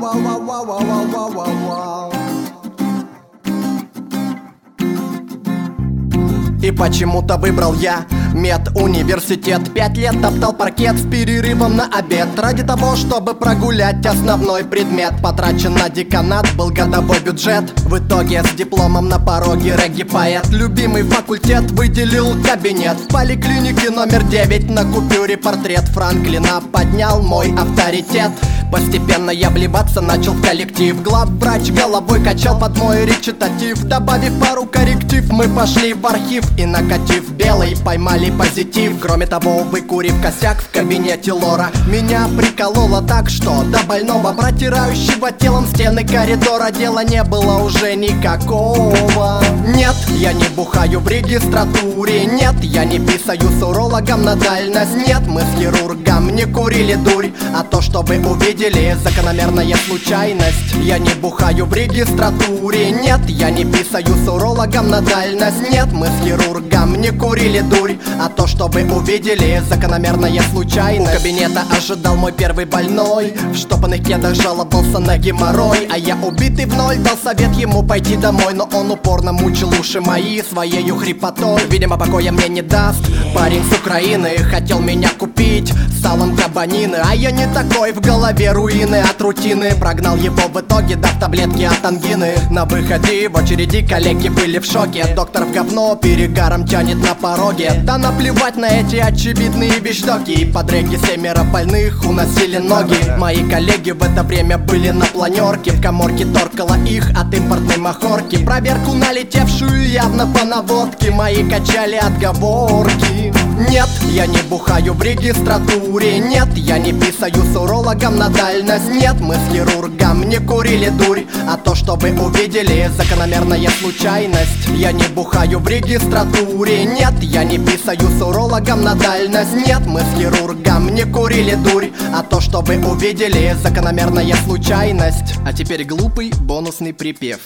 И почему-то выбрал я медуниверситет. 5 лет топтал паркет с перерывом на обед, ради того, чтобы прогулять основной предмет. Потрачен на деканат, был годовой бюджет. В итоге с дипломом на пороге регги-поэт. Любимый факультет выделил кабинет. В поликлинике номер 9 на купюре портрет Франклина поднял мой авторитет. Постепенно я вливаться начал в коллектив. Главврач головой качал под мой речитатив. Добавив пару корректив, мы пошли в архив. И накатив белый, поймали позитив. Кроме того, выкурив косяк в кабинете лора, меня прикололо так, что до больного, протирающего телом стены коридора, дела не было уже никакого. Нет, я не бухаю в регистратуре. Нет, я не писаю с урологом на дальность. Нет, мы с хирургом не курили дурь. А то, что вы увидели, закономерная случайность. Я не бухаю в регистратуре. Нет, я не писаю с урологом на дальность. Нет, мы с хирургом не курили дурь. А то, что вы увидели, закономерная случайность. У кабинета ожидал мой первый больной. В штопанных кедах жаловался на геморрой. А я убитый в ноль дал совет ему пойти домой. Но он упорно мучил уши мои своею хрипотой. Видимо, покоя мне не даст парень с Украины. Хотел меня купить салом кабанины. А я не такой, в голове руины от рутины. Прогнал его в итоге, дав таблетки от ангины. На выходе в очереди коллеги были в шоке. Доктор в говно перегаром тянет на пороге. Да наплевать на эти очевидные вещдоки. Под регги 7 больных уносили ноги. Мои коллеги в это время были на планерке. В каморке торкало их от импортной махорки. Проверку налетевшую явно по наводке. Мои качали отговорки. Нет, я не бухаю в регистратуре. Нет, я не писаю с урологом на дальность. Нет, мы с хирургом не курили дурь. А то, что вы увидели, закономерная случайность. Я не бухаю в регистратуре. Нет, я не писаю с урологом на дальность. Нет, мы с хирургом не курили дурь. А то, что вы увидели, закономерная случайность. А теперь глупый бонусный припев.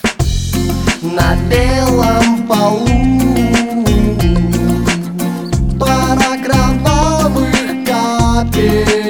На белом полу пара кровавых капель.